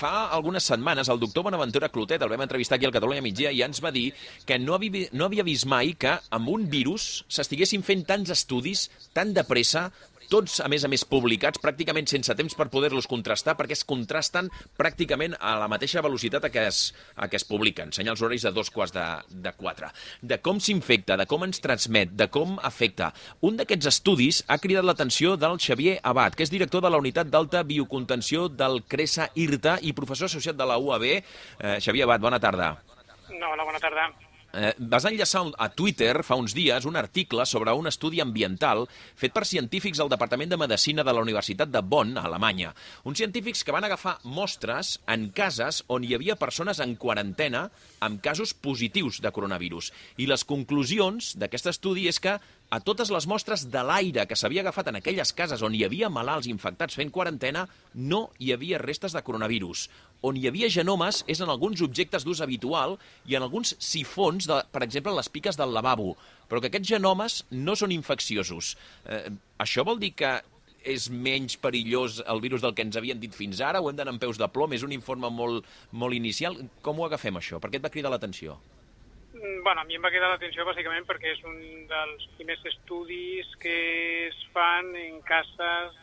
fa algunes setmanes el doctor Bonaventura Clotet, el vam entrevistar aquí al Catalunya Migdia, i ens va dir que no havia vist mai que amb un virus s'estiguessin fent tants estudis tan de pressa, tots, a més publicats, pràcticament sense temps per poder-los contrastar, perquè es contrasten pràcticament a la mateixa velocitat a què es publiquen, senyals horaris de 3:45. De com s'infecta, de com ens transmet, de com afecta. Un d'aquests estudis ha cridat l'atenció del Xavier Abad, que és director de la Unitat d'Alta Biocontenció del CRESA-IRTA i professor associat de la UAB. Xavier Abad, bona tarda. Hola, bona tarda. Vas enllaçar a Twitter fa uns dies un article sobre un estudi ambiental fet per científics del Departament de Medicina de la Universitat de Bonn, a Alemanya. Uns científics que van agafar mostres en cases on hi havia persones en quarantena amb casos positius de coronavirus. I les conclusions d'aquest estudi és que a totes les mostres de l'aire que s'havia agafat en aquelles cases on hi havia malalts infectats fent quarantena, no hi havia restes de coronavirus. On hi havia genomes és en alguns objectes d'ús habitual i en alguns sifons, per exemple, les piques del lavabo, però que aquests genomes no són infecciosos. Això vol dir que és menys perillós el virus del que ens havien dit fins ara, o hem d'anar amb peus de plom? És un informe molt inicial. Com ho agafem, això? Per què et va cridar l'atenció? Bueno, a mi em va cridar l'atenció bàsicament perquè és un dels primers estudis que es fan en cases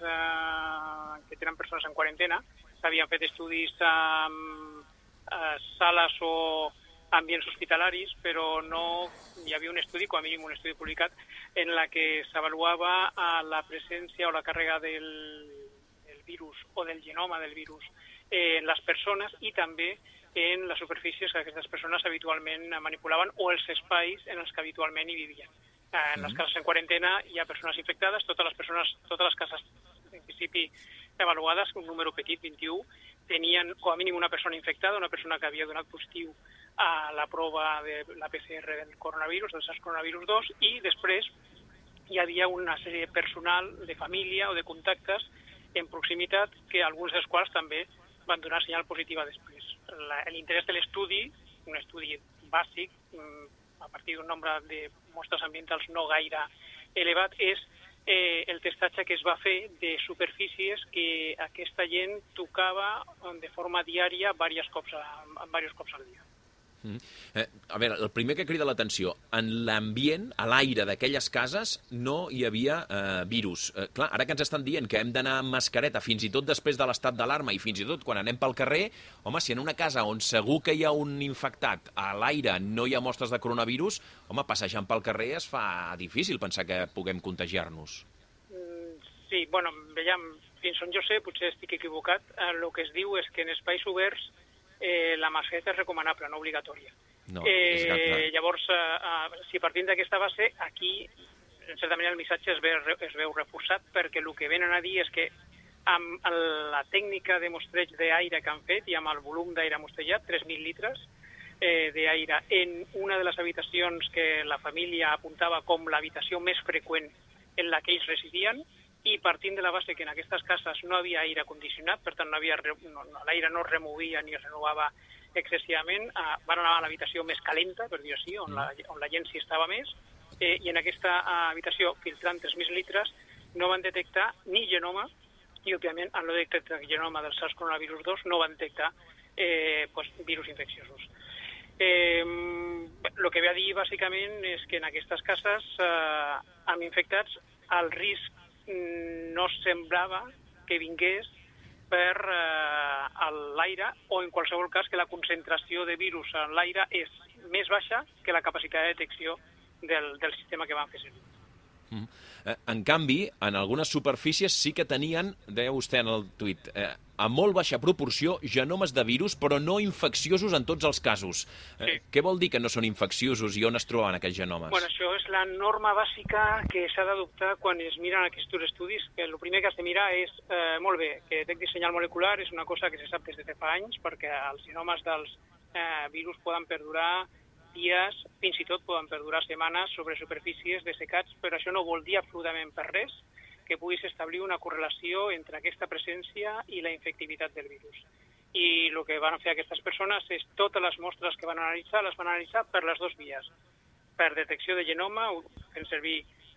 que tenen persones en quarantena. S'havien fet estudis amb sales o ambients hospitalaris, però no hi havia un estudi, com a mínim un estudi publicat, en la que s'avaluava la presència o la càrrega del virus o del genoma del virus en les persones i també en les superfícies que aquestes persones habitualment manipulaven o els espais en els que habitualment hi vivien. En les cases en quarantena hi ha persones infectades, totes les cases, en principi, avaluades, un número petit, 21, tenien com a mínim una persona infectada, una persona que havia donat positiu a la prova de la PCR del coronavirus, del SARS-CoV-2, i després hi havia una sèrie de personal, de família o de contactes en proximitat, que alguns dels quals també van donar senyal positiva després. L'interès de l'estudi, un estudi bàsic, a partir d'un nombre de mostres ambientals no gaire elevat, és el testatge que es va fer de superfícies que aquesta gent tocava de forma diària diversos cops al dia. A veure, el primer que crida l'atenció, en l'ambient, a l'aire d'aquelles cases, no hi havia virus. Clar, ara que ens estan dient que hem d'anar amb mascareta fins i tot després de l'estat d'alarma i fins i tot quan anem pel carrer, home, si en una casa on segur que hi ha un infectat, a l'aire no hi ha mostres de coronavirus, home, passejant pel carrer es fa difícil pensar que puguem contagiar-nos. Sí, bueno, veiem, fins on jo sé, potser estic equivocat, el que es diu és que en espais oberts la mascareta és recomanable, no obligatòria. No, llavors, si partim d'aquesta base, aquí, en certa manera, el missatge es veu reforçat perquè el que venen a dir és que amb la tècnica de mostreig d'aire que han fet i amb el volum d'aire mostrejat, 3.000 litres d'aire, en una de les habitacions que la família apuntava com l'habitació més freqüent en la que ells residien, i partint de la base que en aquestes cases no havia aire condicionat, per tant l'aire no es removia ni es renovava excessivament, van anar a l'habitació més calenta, per dir-ho així, on la gent s'hi estava més, i en aquesta habitació, filtrant 3.000 litres, no van detectar ni genoma, i òbviament al no detectar genoma del SARS-CoV-2 no van detectar virus infecciosos. El que ve a dir bàsicament és que en aquestes cases amb infectats el risc no semblava que vingués per l'aire o en qualsevol cas que la concentració de virus en l'aire és més baixa que la capacitat de detecció del sistema que van fer servir. En canvi, en algunes superfícies sí que tenien, deia vostè en el tuit, a molt baixa proporció genomes de virus, però no infecciosos en tots els casos. Sí. Què vol dir que no són infecciosos i on es troben aquests genomes? Bueno, això és la norma bàsica que s'ha d'adoptar quan es miren aquests estudis, que el primer que has de mirar és, molt bé, que detecti senyal molecular és una cosa que se sap des de fa anys, perquè els genomes dels virus poden perdurar dies, fins i tot poden perdurar setmanes sobre superfícies dessecats, però això no vol dir absolutament per res que puguis establir una correlació entre aquesta presència i la infectivitat del virus. I el que van fer aquestes persones és totes les mostres que van analitzar, les van analitzar per les dues vies. Per detecció de genoma, fent servir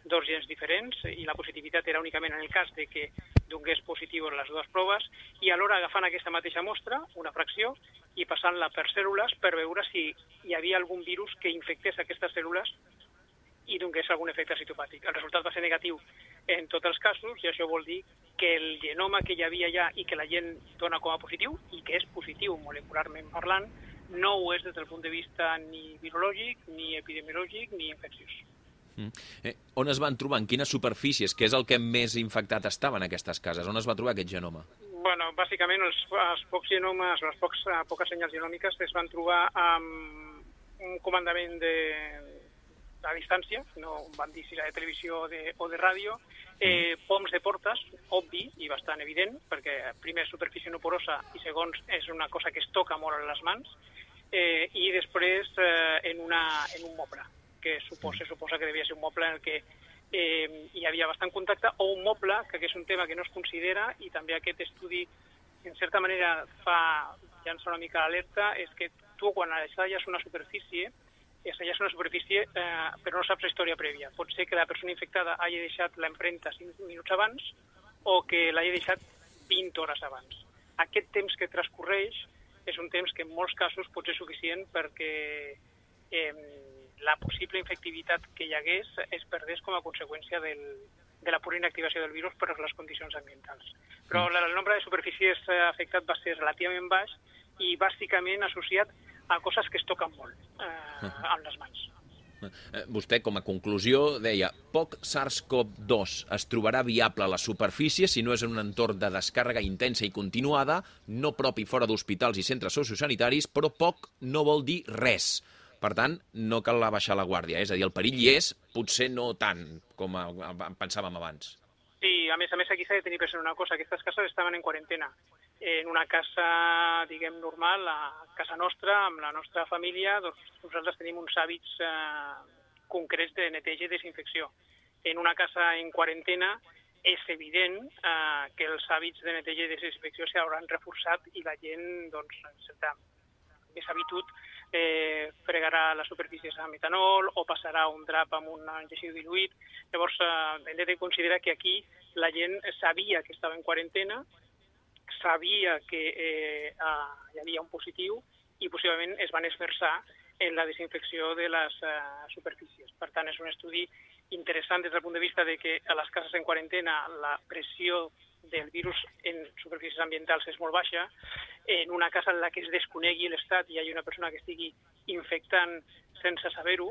dos gens diferents i la positivitat era únicament en el cas de que donés positiu en les dues proves i alhora agafant aquesta mateixa mostra, una fracció, i passant-la per cèl·lules per veure si hi havia algun virus que infectés aquestes cèl·lules i donés algun efecte citopàtic. El resultat va ser negatiu en tots els casos i això vol dir que el genoma que hi havia allà i que la gent dona com a positiu, i que és positiu molecularment parlant, no ho és des del punt de vista ni virològic, ni epidemiològic, ni infecciós. On es van trobar? En quines superfícies? Què és el que més infectat estava en aquestes cases? On es va trobar aquest genoma? Bueno, bàsicament els pocs genomes, les poques senyals genòmiques es van trobar amb un comandament a distància, no van dir si era de televisió o de ràdio, poms de portes, obvi i bastant evident, perquè primer superfície no porosa i segons és una cosa que es toca molt a les mans, i després en un moble, que suposa que devia ser un moble en el que hi havia bastant contacte, o un moble, que és un tema que no es considera, i també aquest estudi, en certa manera, llança una mica l'alerta, és que tu quan assalles una superfície, però no saps la història prèvia. Pot ser que la persona infectada hagi deixat l'empremta 5 minuts abans o que l'hagi deixat 20 hores abans. Aquest temps que transcorreix és un temps que en molts casos pot ser suficient perquè la possible infectivitat que hi hagués es perdés com a conseqüència de la pura inactivació del virus per les condicions ambientals. Però el nombre de superfícies afectat va ser relativament baix i bàsicament associat a coses que es toquen molt amb les mans. Vostè, com a conclusió, deia poc SARS-CoV-2 es trobarà viable a la superfície si no és en un entorn de descàrrega intensa i continuada, no propi fora d'hospitals i centres sociosanitaris, però poc no vol dir res. Per tant, no cal baixar la guàrdia. És a dir, el perill hi és, potser no tant com pensàvem abans. Sí, a més aquí s'ha de tenir present una cosa. Aquestes cases estaven en quarantena. En una casa, diguem, normal, a casa nostra, amb la nostra família, doncs nosaltres tenim uns hàbits concrets de neteja i desinfecció. En una casa en quarantena és evident que els hàbits de neteja i desinfecció s'hauran reforçat i la gent, doncs, en certa més habitud, fregarà les superfícies amb metanol o passarà un drap amb un enlleciu diluït. Llavors, hem de considerar que aquí la gent sabia que estava en quarantena, sabia que hi havia un positiu i possiblement es van esforçar en la desinfecció de les superfícies. Per tant, és un estudi interessant des del punt de vista de que a les cases en quarantena la pressió del virus en superfícies ambientals és molt baixa. En una casa en la que es desconegui l'estat i hi hagi una persona que estigui infectant sense saber-ho,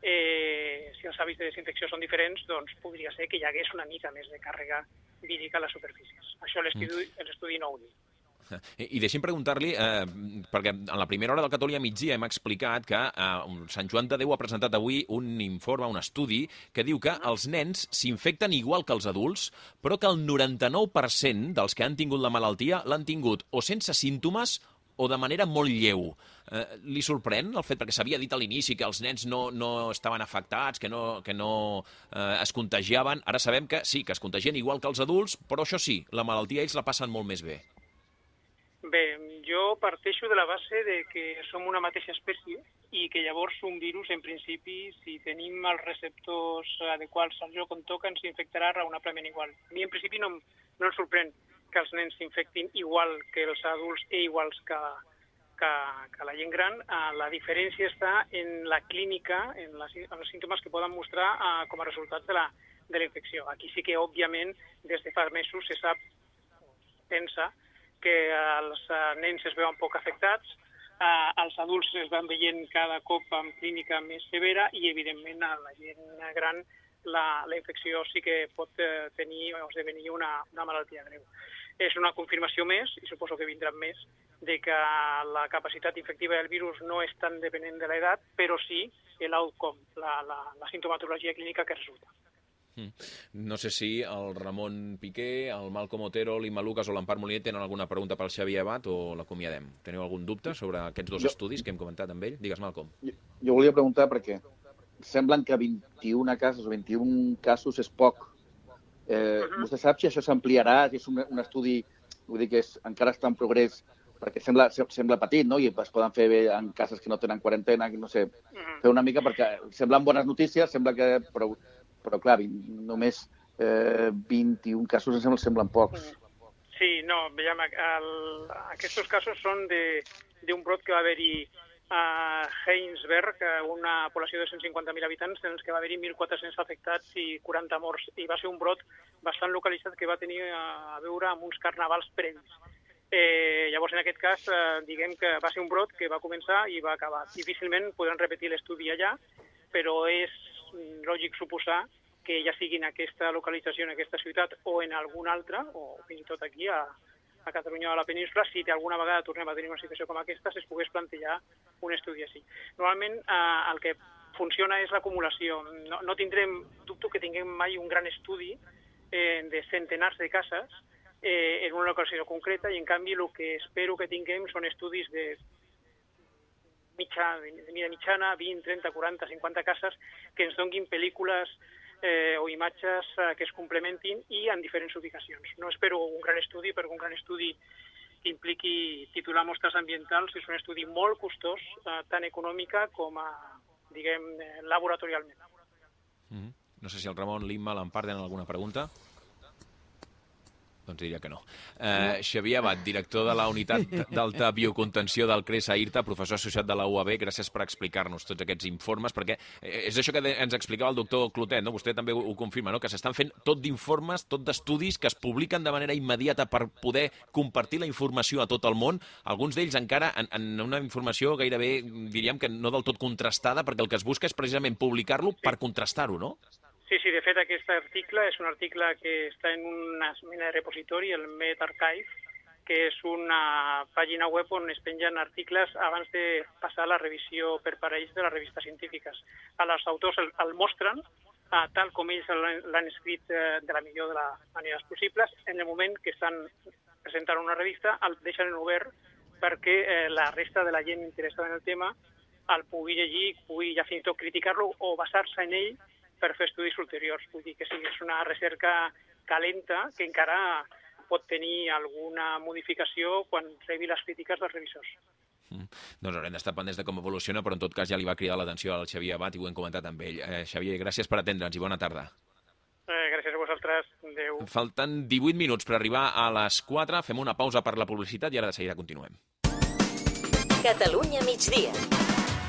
si els hàbits de desinfecció són diferents, doncs podria ser que hi hagués una mica més de càrrega vírica a les superfícies. Això l'estudi no ho diu. I deixi'm preguntar-li, perquè en la primera hora del Catalunya migdia hem explicat que Sant Joan de Déu ha presentat avui un informe, un estudi, que diu que els nens s'infecten igual que els adults, però que el 99% dels que han tingut la malaltia l'han tingut o sense símptomes o de manera molt lleu. Li sorprèn el fet, perquè s'havia dit a l'inici que els nens no estaven afectats, que no es contagiaven. Ara sabem que sí, que es contagien igual que els adults, però això sí, la malaltia ells la passen molt més bé. Bé, jo parteixo de la base de que som una mateixa espècie i que llavors un virus, en principi, si tenim els receptors adequats al lloc on toca, ens infectarà raonablement igual. A mi, en principi, no em sorprèn que els nens s'infectin igual que els adults i iguals que la gent gran. La diferència està en la clínica, en els símptomes que poden mostrar com a resultat de la infecció. Aquí sí que, òbviament, des de fa mesos se sap, pensa, que els nens es veuen poc afectats, els adults es van veient cada cop amb clínica més severa i, evidentment, a la gent gran la infecció sí que pot tenir o esdevenir una malaltia greu. És una confirmació més, i suposo que vindran més, de que la capacitat infectiva del virus no és tan dependent de l'edat, però sí l'outcome, la sintomatologia clínica que resulta. No sé si el Ramon Piqué, el Malcom Otero, l'Imma Lucas o l'Empar Moliner tenen alguna pregunta pel Xavier Abad o l'acomiadem. Teniu algun dubte sobre aquests dos estudis que hem comentat amb ell? Digues, Malcom. Jo volia preguntar perquè semblen que 21 casos o 21 casos és poc. Vostè sap si això s'ampliarà, que és un estudi, vull dir que encara està en progrés, perquè sembla petit, no? I es poden fer bé en cases que no tenen quarantena, que no sé, fer una mica, perquè semblen bones notícies, sembla que... Però Però, clar, només 21 casos em semblen pocs. Sí, no, veiem, aquests casos són d'un brot que va haver-hi a Heinsberg, una població de 150.000 habitants, en els que va haver-hi 1.400 afectats i 40 morts. I va ser un brot bastant localitzat que va tenir a veure amb uns carnavals previs. Llavors, en aquest cas, diguem que va ser un brot que va començar i va acabar. Difícilment podran repetir l'estudi allà, però és lògic suposar que ja sigui en aquesta localització, en aquesta ciutat o en alguna altra, o fins i tot aquí a Catalunya o a la península, si alguna vegada tornem a tenir una situació com aquesta, es pogués plantejar un estudi així. Normalment el que funciona és l'acumulació. No tindrem, dubto que tinguem mai un gran estudi de centenars de cases en una localització concreta i en canvi el que espero que tinguem són estudis de mida mitjana, 20, 30, 40, 50 cases que ens donguin pel·lícules o imatges que es complementin i en diferents ubicacions. No espero un gran estudi, perquè un gran estudi que impliqui titular mostres ambientals és un estudi molt costós, tant econòmica com diguem, laboratorialment. No sé si el Ramon, l'Imma, l'Empar tenen alguna pregunta? Doncs diria que no. Xavier Abad, director de la Unitat d'Alta Biocontenció del CRESA IRTA, professor associat de la UAB, gràcies per explicar-nos tots aquests informes, perquè és això que ens explicava el doctor Clotet, no? Vostè també ho confirma, no? Que s'estan fent tot d'informes, tot d'estudis que es publiquen de manera immediata per poder compartir la informació a tot el món, alguns d'ells encara en una informació gairebé, diríem que no del tot contrastada, perquè el que es busca és precisament publicar-lo per contrastar-ho, no? Sí, de fet aquest article és un article que està en una mena de repositori, el MedArchive, que és una pàgina web on es pengen articles abans de passar la revisió per parells de les revistes científiques. Els autors el mostren tal com ells l'han escrit de la millor de les maneres possibles. En el moment que estan presentant una revista el deixen obert perquè la resta de la gent interessada en el tema el pugui llegir, pugui ja fins i tot criticar-lo o basar-se en ell per fer estudis ulteriors. Vull dir que sí, és una recerca calenta que encara pot tenir alguna modificació quan rebi les crítiques dels revisors. Doncs haurem d'estar pendents de com evoluciona, però en tot cas ja li va cridar l'atenció al Xavier Abad i ho hem comentat amb ell. Xavier, gràcies per atendre'ns i bona tarda. Gràcies a vosaltres. Adéu. Falten 18 minuts per arribar a les 4. Fem una pausa per la publicitat i ara de seguida continuem. Catalunya migdia.